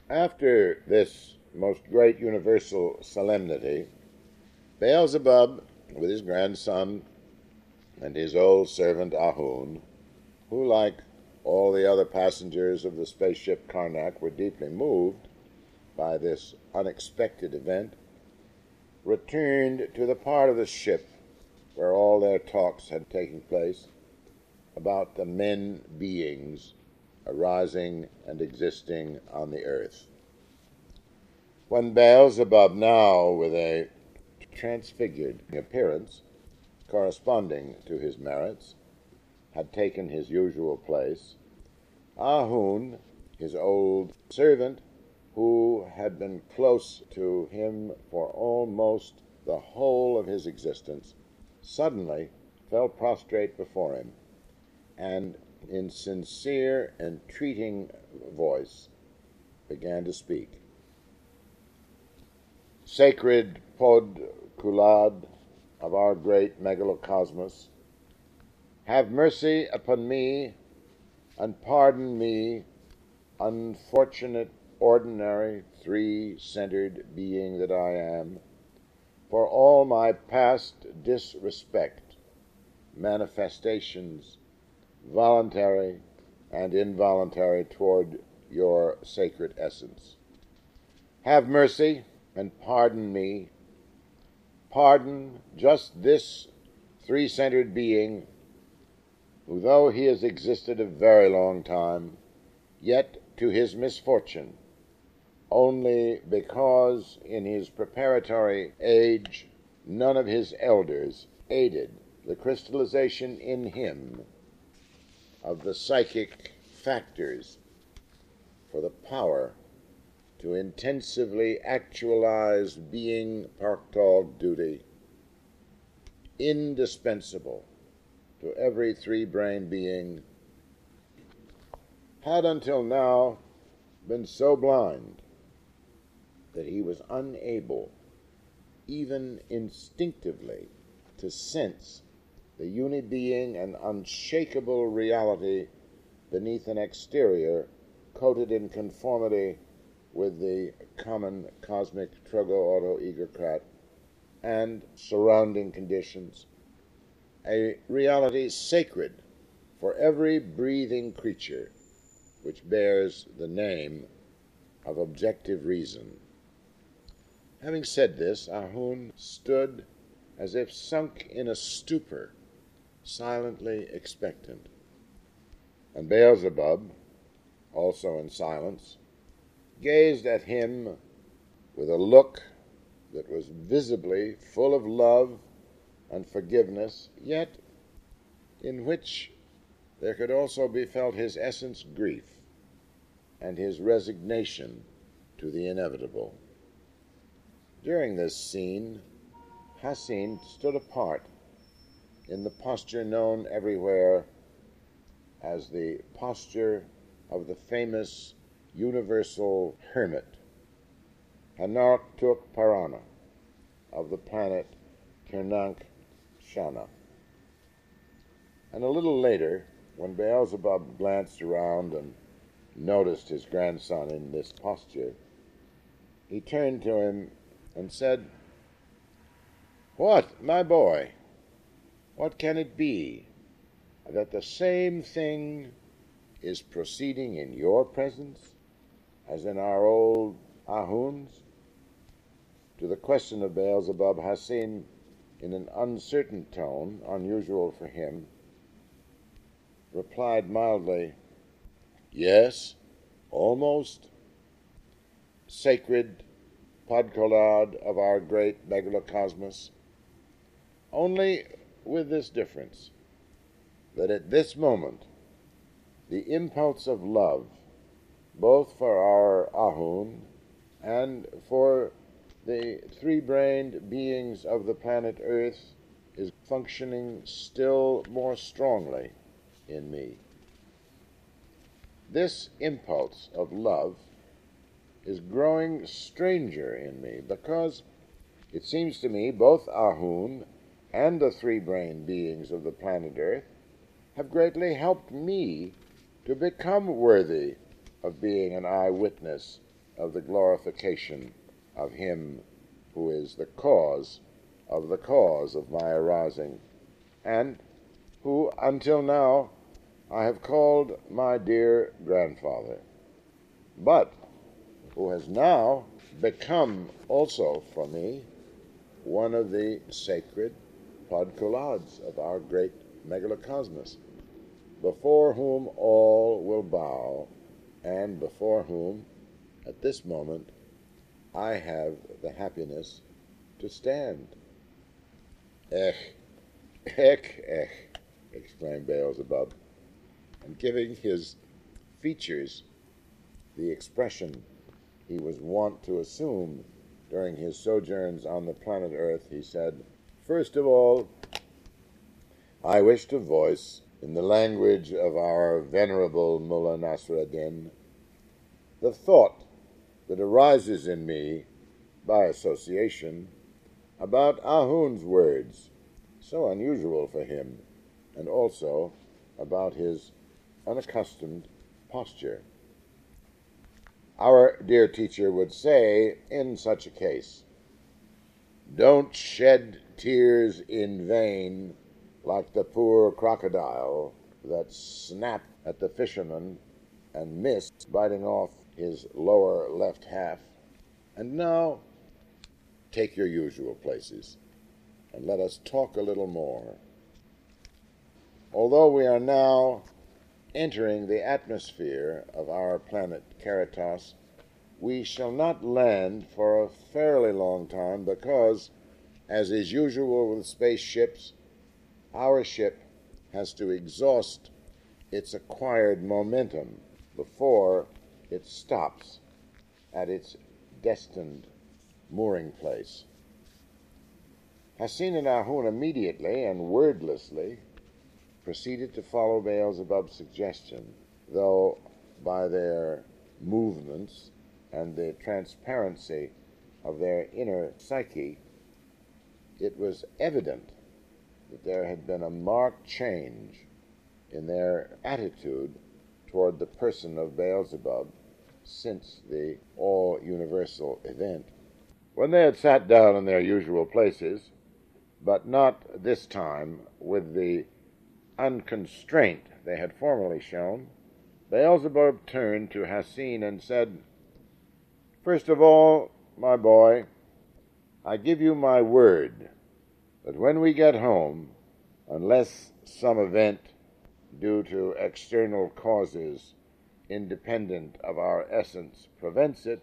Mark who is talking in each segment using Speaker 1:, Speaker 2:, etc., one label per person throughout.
Speaker 1: After this most great universal solemnity, Beelzebub, with his grandson and his old servant Ahun, who, like all the other passengers of the spaceship Karnak, were deeply moved by this unexpected event, returned to the part of the ship where all their talks had taken place about the men beings arising and existing on the earth. When Beelzebub, now with a transfigured appearance corresponding to his merits, had taken his usual place, Ahun, his old servant, who had been close to him for almost the whole of his existence, suddenly fell prostrate before him, and in sincere, entreating voice began to speak. Sacred Pod Kulad of our great megalocosmos, have mercy upon me and pardon me, unfortunate, ordinary, three-centered being that I am, for all my past disrespect, manifestations, voluntary and involuntary, toward your sacred essence. Have mercy and pardon me. Pardon just this three-centered being, who, though he has existed a very long time, yet to his misfortune, only because in his preparatory age none of his elders aided the crystallization in him of the psychic factors for the power to intensively actualize being Parktog duty, indispensable to every three-brained being, had until now been so blind that he was unable, even instinctively, to sense the uni-being and unshakable reality beneath an exterior coated in conformity with the common cosmic Trogo-Auto-Egocrat and surrounding conditions, a reality sacred for every breathing creature which bears the name of objective reason. Having said this, Ahun stood as if sunk in a stupor, silently expectant, and Beelzebub, also in silence, gazed at him with a look that was visibly full of love and forgiveness, yet in which there could also be felt his essence grief and his resignation to the inevitable. During this scene, Hassin stood apart in the posture known everywhere as the posture of the famous universal hermit, Hanarktuk Parana, of the planet Kernank Shana. And a little later, when Beelzebub glanced around and noticed his grandson in this posture, he turned to him and said, "What, my boy, what can it be that the same thing is proceeding in your presence as in our old Ahun's?" To the question of Beelzebub, Hassin, in an uncertain tone, unusual for him, replied mildly, "Yes, almost. Sacred Podkolad of our great megalocosmos, only with this difference, that at this moment the impulse of love, both for our Ahun and for the three-brained beings of the planet Earth, is functioning still more strongly in me. This impulse of love is growing stranger in me because it seems to me both Ahun and the three-brained beings of the planet Earth have greatly helped me to become worthy of being an eyewitness of the glorification of him who is the cause of my arising, and who until now I have called my dear grandfather, but who has now become also for me one of the sacred podkulads of our great megalocosmos, before whom all will bow, and before whom, at this moment, I have the happiness to stand. "Ech, ech," exclaimed Beelzebub, and giving his features the expression he was wont to assume during his sojourns on the planet Earth, he said, "First of all, I wish to voice, in the language of our venerable Mullah Nasruddin, the thought that arises in me, by association, about Ahun's words, so unusual for him, and also about his unaccustomed posture. Our dear teacher would say in such a case, 'Don't shed tears in vain like the poor crocodile that snapped at the fisherman and missed, biting off his lower left half. And now take your usual places, and let us talk a little more. Although we are now entering the atmosphere of our planet Caritas, we shall not land for a fairly long time because, as is usual with spaceships, our ship has to exhaust its acquired momentum before it stops at its destined mooring place. Hassin and Ahun immediately and wordlessly proceeded to follow Beelzebub's suggestion, though by their movements and the transparency of their inner psyche, it was evident that there had been a marked change in their attitude toward the person of Beelzebub since the all-universal event. When they had sat down in their usual places, but not this time with the unconstraint they had formerly shown, Beelzebub turned to Hassin and said, "First of all, my boy, I give you my word that when we get home, unless some event due to external causes independent of our essence prevents it,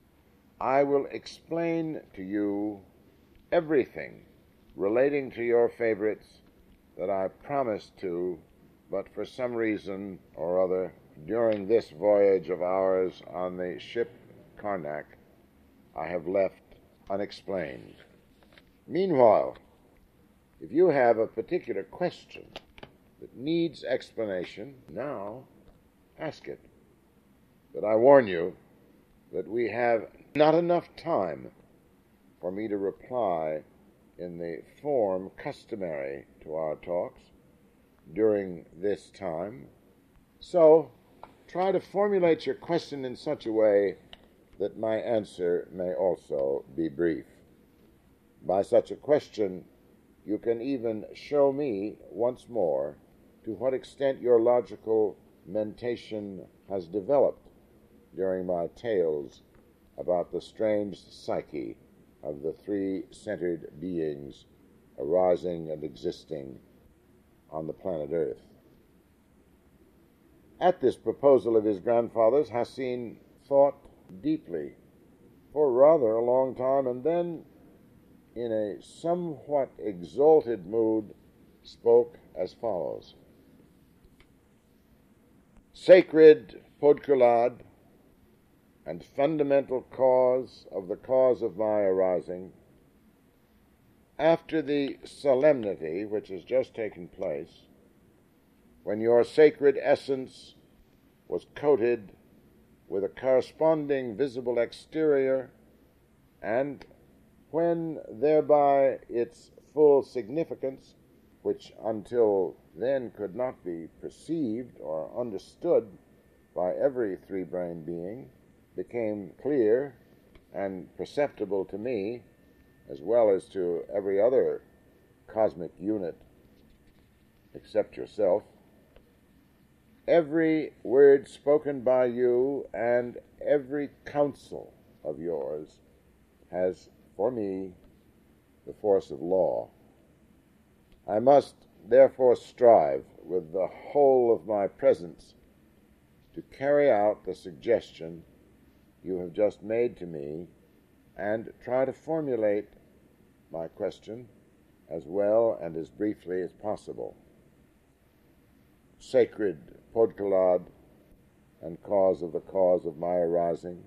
Speaker 1: I will explain to you everything relating to your favorites that I promised to, but for some reason or other, during this voyage of ours on the ship Karnak, I have left unexplained. Meanwhile, if you have a particular question that needs explanation, now ask it. But I warn you that we have not enough time for me to reply in the form customary to our talks during this time. So try to formulate your question in such a way that my answer may also be brief. By such a question, you can even show me once more to what extent your logical mentation has developed during my tales about the strange psyche of the three-centered beings arising and existing on the planet Earth." At this proposal of his grandfather's, Hassin thought deeply for rather a long time, and then, in a somewhat exalted mood, spoke as follows. "Sacred Podkulad and fundamental cause of my arising, after the solemnity which has just taken place, when your sacred essence was coated with a corresponding visible exterior, and when thereby its full significance, which until then could not be perceived or understood by every three-brained being, became clear and perceptible to me, as well as to every other cosmic unit except yourself, every word spoken by you and every counsel of yours has, for me, the force of law. I must therefore strive with the whole of my presence to carry out the suggestion you have just made to me and try to formulate my question as well and as briefly as possible. Sacred Podkalad and cause of the cause of my arising,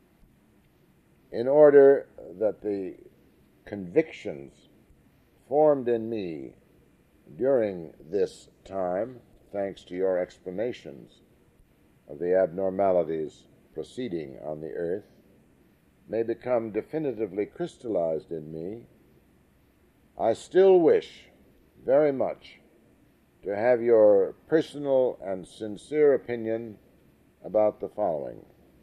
Speaker 1: in order that the convictions formed in me during this time, thanks to your explanations of the abnormalities proceeding on the earth, may become definitively crystallized in me, I still wish very much to have your personal and sincere opinion about the following.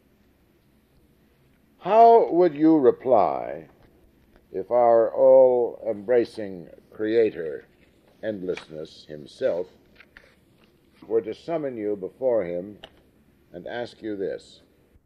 Speaker 1: How would you reply if our all-embracing Creator, Endlessness himself, were to summon you before him and ask you this?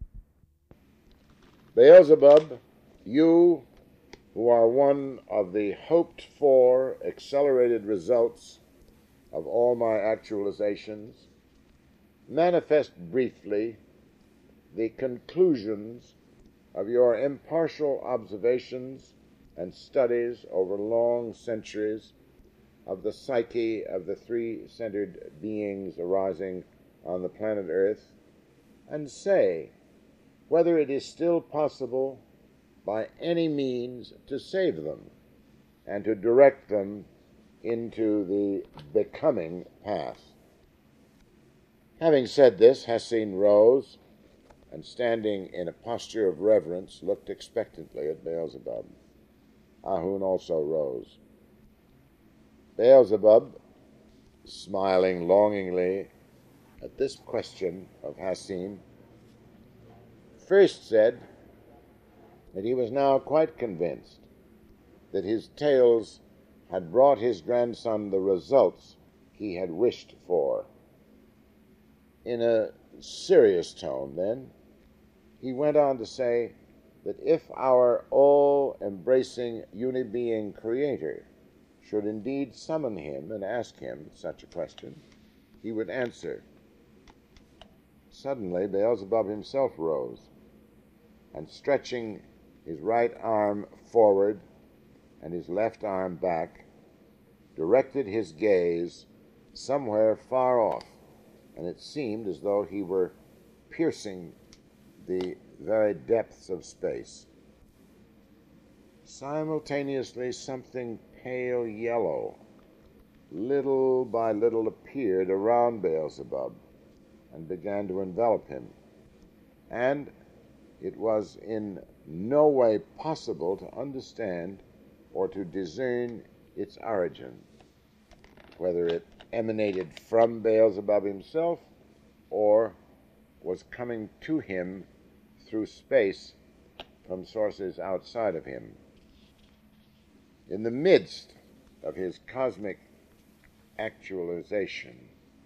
Speaker 1: Beelzebub, you who are one of the hoped-for accelerated results of all my actualizations, manifest briefly the conclusions of your impartial observations and studies over long centuries of the psyche of the three-centered beings arising on the planet Earth, and say whether it is still possible by any means to save them and to direct them into the becoming path. Having said this, Hassin rose and, standing in a posture of reverence, looked expectantly at Beelzebub. Ahun also rose. Beelzebub, smiling longingly at this question of Hassin, first said that he was now quite convinced that his tales had brought his grandson the results he had wished for. In a serious tone, then, he went on to say that if our all-embracing uni-being Creator should indeed summon him and ask him such a question, he would answer. Suddenly, Beelzebub himself rose, and stretching his right arm forward and his left arm back, directed his gaze somewhere far off, and it seemed as though he were piercing the very depths of space. Simultaneously, something pale yellow, little by little, appeared around Beelzebub and began to envelop him, and it was in no way possible to understand or to discern its origin, whether it emanated from Beelzebub himself or was coming to him through space from sources outside of him. In the midst of his cosmic actualization,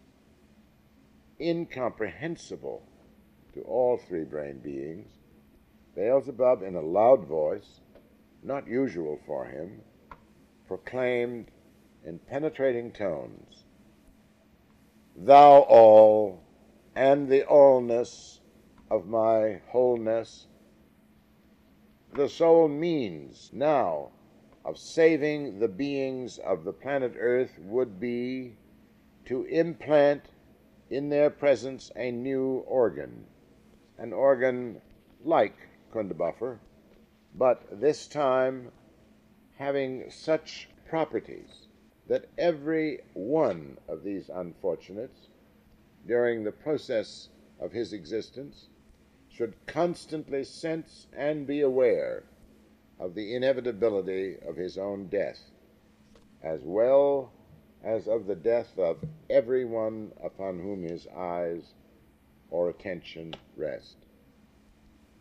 Speaker 1: incomprehensible to all three-brain beings, Beelzebub, in a loud voice, not usual for him, proclaimed in penetrating tones, "Thou all, and the allness of my wholeness, the sole means now of saving the beings of the planet Earth would be to implant in their presence a new organ, an organ like Kundabuffer, but this time having such properties that every one of these unfortunates, during the process of his existence, should constantly sense and be aware of the inevitability of his own death, as well as of the death of everyone upon whom his eyes or attention rest."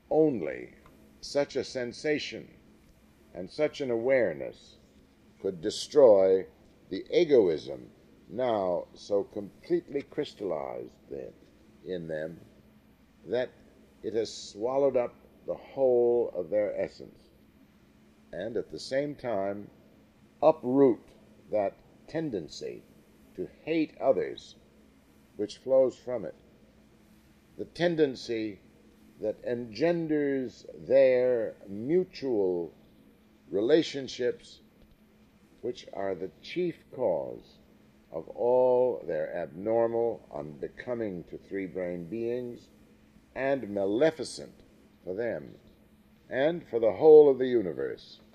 Speaker 1: only such a sensation and such an awareness could destroy the egoism now so completely crystallized in them that it has swallowed up the whole of their essence, and at the same time uproot that tendency to hate others which flows from it, the tendency that engenders their mutual relationships, which are the chief cause of all their abnormal, unbecoming to three-brained beings, and maleficent for them and for the whole of the universe.